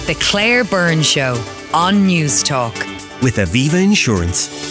The Claire Byrne Show on News Talk. With Aviva Insurance.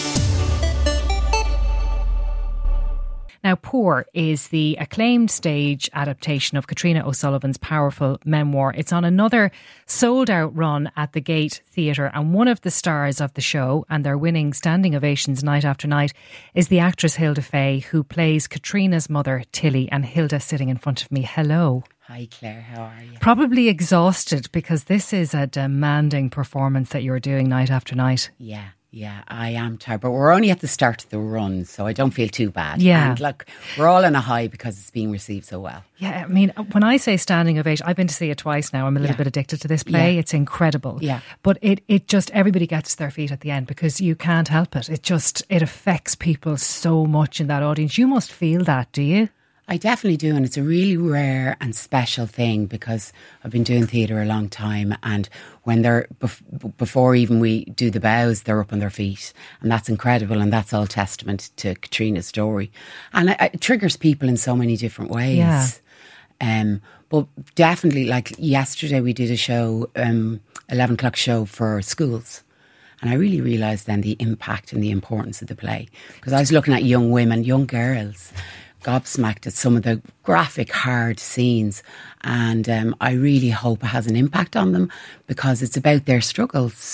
Now, Poor is the acclaimed stage adaptation of Katrina O'Sullivan's powerful memoir. It's on another sold-out run at the Gate Theatre, and one of the stars of the show, and they're winning standing ovations night after night, is the actress Hilda Faye, who plays Katrina's mother, Tilly. And Hilda, sitting in front of me, hello. Hi Claire, how are you? Probably exhausted, because this is a demanding performance that you're doing night after night. Yeah, I am tired, but we're only at the start of the run, so I don't feel too bad. Yeah. And look, we're all on a high because it's being received so well. Yeah, I mean, when I say standing ovation, I've been to see it twice now. I'm a little bit addicted to this play. Yeah. It's incredible. Yeah. But it just, everybody gets to their feet at the end, because you can't help it. It affects people so much in that audience. You must feel that, do you? I definitely do, and it's a really rare and special thing, because I've been doing theatre a long time, and when they're before even we do the bows, they're up on their feet, and that's incredible, and that's all testament to Katrina's story, and it triggers people in so many different ways. Yeah. But definitely, like yesterday, we did a show, 11 o'clock show for schools. And I really realised then the impact and the importance of the play, because I was looking at young women, young girls, gobsmacked at some of the graphic, hard scenes, and I really hope it has an impact on them, because it's about their struggles,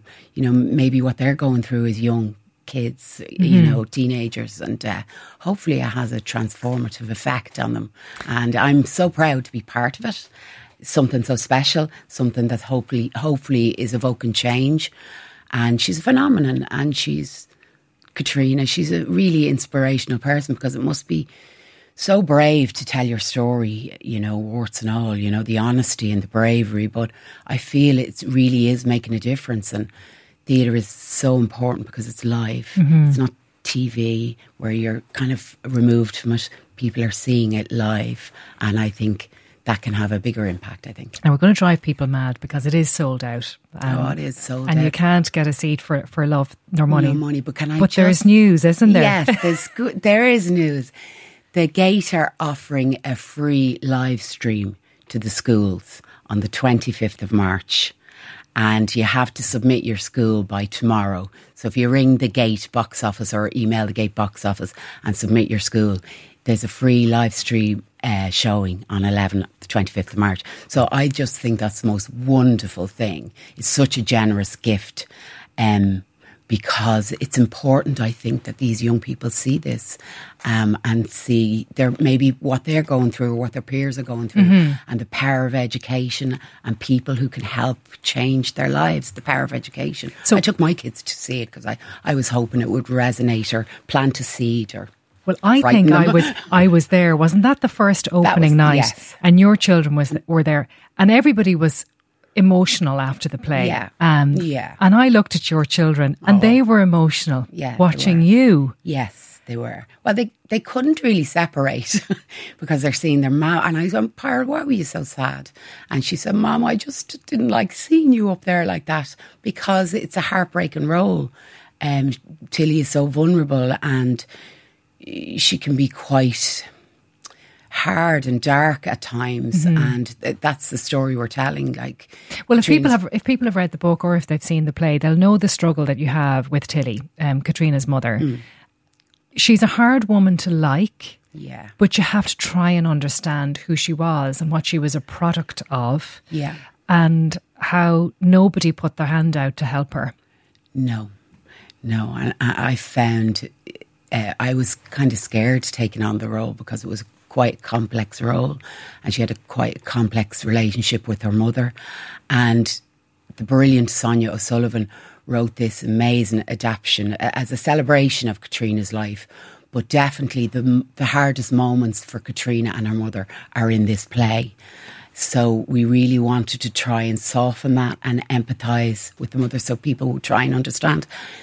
maybe what they're going through as young kids, teenagers, and hopefully it has a transformative effect on them. And I'm so proud to be part of it. Something so special, something that hopefully is evoking change. And she's a phenomenon, and Katrina, she's a really inspirational person, because it must be so brave to tell your story, warts and all, the honesty and the bravery. But I feel it really is making a difference, and theatre is so important because it's live. Mm-hmm. It's not TV where you're kind of removed from it. People are seeing it live, and I think that can have a bigger impact, I think. And we're going to drive people mad, because it is sold out. It is sold out. And you can't get a seat for love nor money. No money, but there's news, isn't there? Yes, there is news. The Gate are offering a free live stream to the schools on the 25th of March. And you have to submit your school by tomorrow. So if you ring the Gate box office or email the Gate box office and submit your school, there's a free live stream showing on the 25th of March. So I just think that's the most wonderful thing. It's such a generous gift, because it's important, I think, that these young people see this and see maybe what they're going through or what their peers are going through, and the power of education and people who can help change their lives, the power of education. So I took my kids to see it because I was hoping it would resonate or plant a seed or... Well, I think I was there. Wasn't that the first opening night? Yes. And your children were there, and everybody was emotional after the play. Yeah. And I looked at your children, and they were emotional watching you. Yes, they were. Well, they couldn't really separate because they're seeing their mom. And I said, Pearl, why were you so sad? And she said, Mom, I just didn't like seeing you up there like that, because it's a heartbreaking role. Tilly is so vulnerable, and she can be quite hard and dark at times, and that's the story we're telling. Well, if people have read the book or if they've seen the play, they'll know the struggle that you have with Tilly, Katrina's mother. She's a hard woman to like, but you have to try and understand who she was and what she was a product of, and how nobody put their hand out to help her. No, and I found I was kind of scared taking on the role, because it was quite a complex role, and she had a quite complex relationship with her mother. And the brilliant Sonia O'Sullivan wrote this amazing adaptation as a celebration of Katrina's life. But definitely the hardest moments for Katrina and her mother are in this play. So we really wanted to try and soften that and empathise with the mother, so people would try and understand.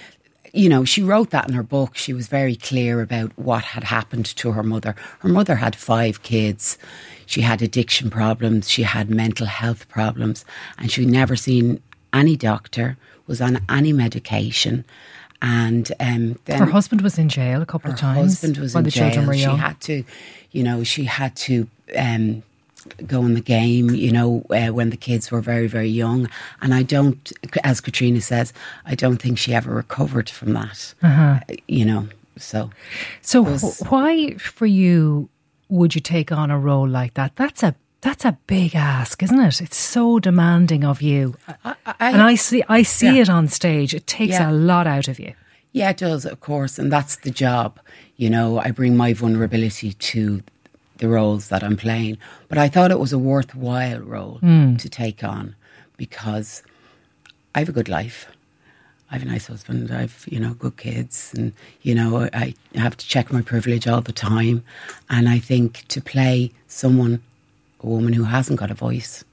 She wrote that in her book. She was very clear about what had happened to her mother. Her mother had 5 kids. She had addiction problems. She had mental health problems. And she'd never seen any doctor, was on any medication. And then her husband was in jail a couple of times. Her husband was in jail. Children were young. She had to go in the game, you know, when the kids were very, very young. And I don't, as Katrina says, I don't think she ever recovered from that, you know, so. So why for you would you take on a role like that? That's a big ask, isn't it? It's so demanding of you. And I see it on stage. It takes a lot out of you. Yeah, it does, of course. And that's the job. You know, I bring my vulnerability to the roles that I'm playing. But I thought it was a worthwhile role to take on because I have a good life. I have a nice husband. I have, you know, good kids. And, you know, I have to check my privilege all the time. And I think to play a woman who hasn't got a voice,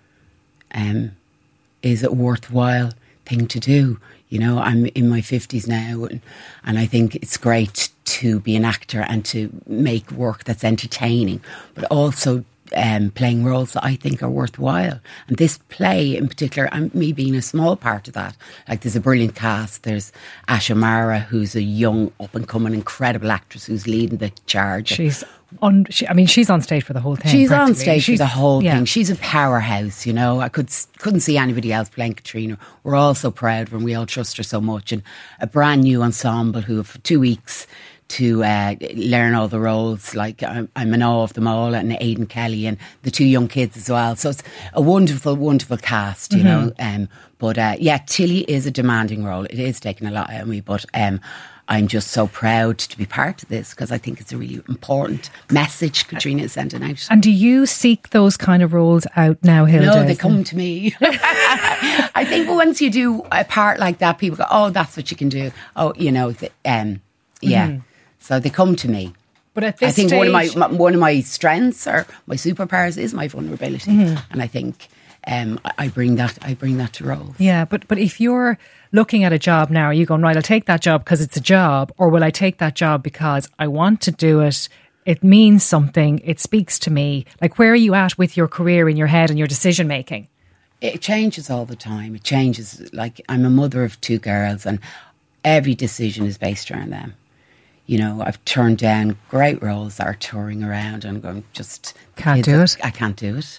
is a worthwhile thing to do. You know, I'm in my 50s now, and I think it's great to be an actor and to make work that's entertaining, but also playing roles that I think are worthwhile. And this play in particular, me being a small part of that, like there's a brilliant cast. There's Asha Mara, who's a young, up-and-coming, incredible actress who's leading the charge. She's on stage for the whole thing. She's on stage for the whole thing. She's a powerhouse, you know. I couldn't see anybody else playing Katrina. We're all so proud of her and we all trust her so much. And a brand new ensemble who have for 2 weeks to learn all the roles. Like I'm in awe of them all, and Aidan Kelly and the 2 young kids as well. So it's a wonderful, wonderful cast, you know. But Tilly is a demanding role. It is taking a lot out of me, but I'm just so proud to be part of this because I think it's a really important message Katrina is sending out. And do you seek those kind of roles out now, Hilda? No, they come to me. I think once you do a part like that, people go, oh, that's what you can do. Oh, you know, yeah. So they come to me. But at this I think stage, one of my strengths or my superpowers is my vulnerability, and I think I bring that to roles. Yeah, but if you're looking at a job now, are you going, right, I'll take that job because it's a job, or will I take that job because I want to do it? It means something. It speaks to me. Like, where are you at with your career in your head and your decision making? It changes all the time. It changes. Like, I'm a mother of 2 girls, and every decision is based around them. You know, I've turned down great roles that are touring around and going, can't do it. I can't do it.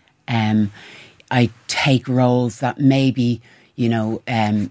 I take roles that maybe, you know,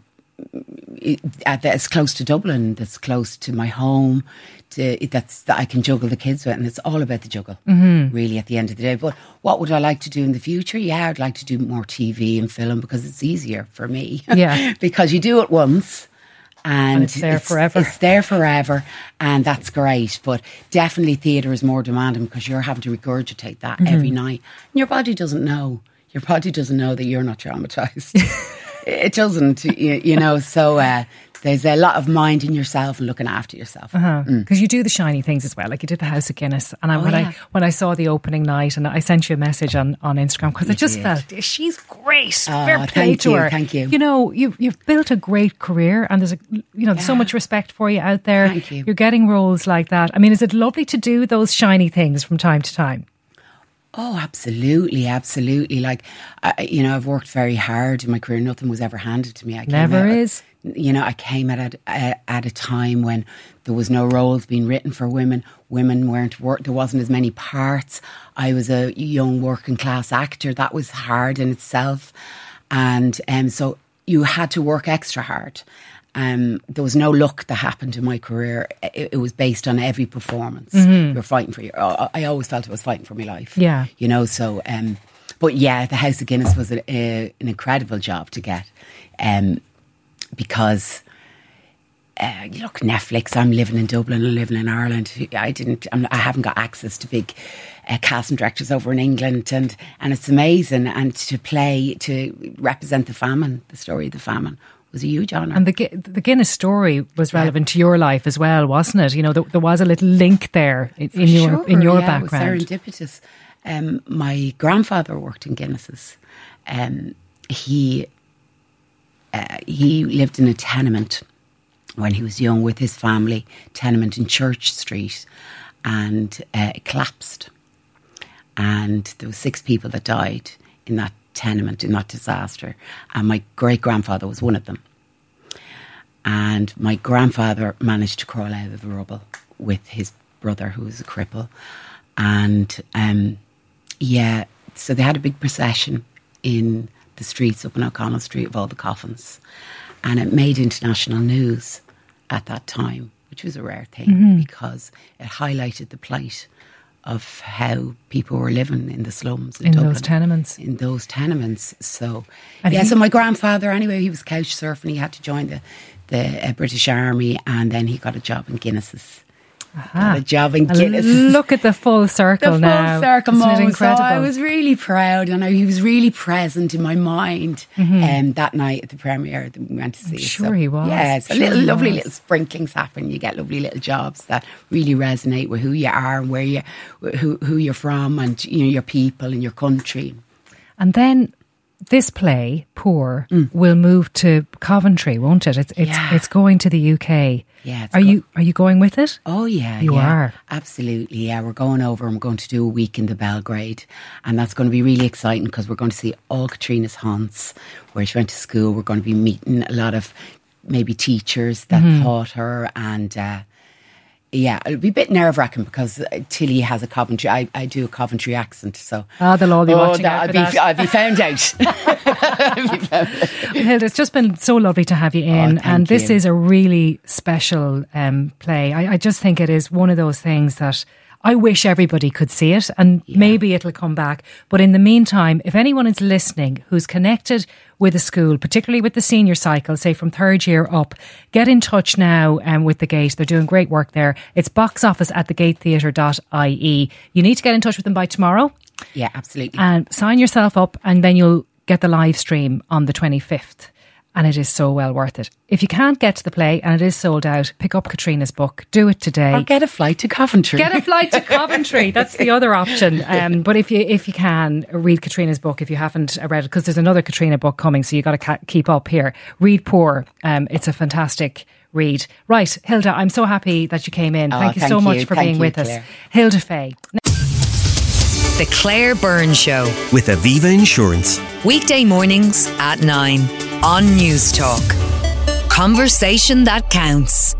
that's close to Dublin, that's close to my home, that I can juggle the kids with, and it's all about the juggle, really, at the end of the day. But what would I like to do in the future? Yeah, I'd like to do more TV and film because it's easier for me. Yeah. Because you do it once. And it's there forever. It's there forever, and that's great. But definitely theatre is more demanding because you're having to regurgitate that every night. And your body doesn't know. Your body doesn't know that you're not traumatised. It doesn't, you know. So there's a lot of minding yourself and looking after yourself. Because you do the shiny things as well. Like you did the House of Guinness. And when I saw the opening night, and I sent you a message on Instagram because I just felt she's great. Fair play to her. Thank you. You know, you've built a great career, and there's so much respect for you out there. Thank you. You're getting roles like that. I mean, is it lovely to do those shiny things from time to time? Oh, absolutely, absolutely. Like, you know, I've worked very hard in my career. Nothing was ever handed to me. Never is. You know, I came at a time when there was no roles being written for women. Women weren't work. There wasn't as many parts. I was a young working class actor. That was hard in itself, and so you had to work extra hard. There was no luck that happened in my career. It was based on every performance. You're fighting for I always felt I was fighting for my life. Yeah, you know. So, but yeah, the House of Guinness was an incredible job to get, because you look, Netflix. I'm living in Dublin and living in Ireland. I haven't got access to big casting directors over in England, and it's amazing. And to represent the famine, the story of the famine, was a huge honour. And the Guinness story was relevant to your life as well, wasn't it? You know, there was a little link there in your background. It was serendipitous. My grandfather worked in Guinness's. He lived in a tenement when he was young with his family, tenement in Church Street, and it collapsed. And there were 6 people that died in that tenement, in that disaster, and my great-grandfather was one of them. And my grandfather managed to crawl out of the rubble with his brother, who was a cripple, and Yeah, so they had a big procession in the streets up in O'Connell Street of all the coffins, and it made international news at that time, which was a rare thing because it highlighted the plight of how people were living in the slums in Dublin, those tenements. In those tenements. So, so my grandfather, anyway, he was couch surfing. He had to join the British Army, and then he got a job in Guinness's. Got a job in Guinness. Look at the full circle now. The full circle moment. Incredible? So I was really proud, and he was really present in my mind that night at the premiere that we went to see. Sure he was. Yeah, it's lovely little sprinklings happen. You get lovely little jobs that really resonate with who you are and where you, who you're from, and your people and your country. And then this play, Poor, will move to Coventry, won't it? It's going to the UK. Yeah, are you going with it? Oh yeah, you are. Absolutely. Yeah, we're going over and we're going to do a week in the Belgrade, and that's going to be really exciting because we're going to see all Katrina's haunts, where she went to school. We're going to be meeting a lot of maybe teachers that taught her, and it'll be a bit nerve-wracking because Tilly has a Coventry. I do a Coventry accent, so they'll all be watching out for that. I'll be found out. Hilda, it's just been so lovely to have you in, and this is a really special play. I just think it is one of those things that I wish everybody could see it, and maybe it'll come back. But in the meantime, if anyone is listening who's connected with a school, particularly with the senior cycle, say from third year up, get in touch now with The Gate. They're doing great work there. It's boxoffice@thegatetheatre.ie. You need to get in touch with them by tomorrow. Yeah, absolutely. And sign yourself up, and then you'll get the live stream on the 25th. And it is so well worth it. If you can't get to the play and it is sold out, pick up Katrina's book. Do it today. Or get a flight to Coventry. Get a flight to Coventry. That's the other option. But if you can, read Katrina's book if you haven't read it, because there's another Katrina book coming, so you've got to keep up here. Read Poor. It's a fantastic read. Right, Hilda, I'm so happy that you came in. Thank you so much for being with us. Hilda Fay. The Claire Byrne Show. With Aviva Insurance. Weekday mornings at 9 on News Talk. Conversation that counts.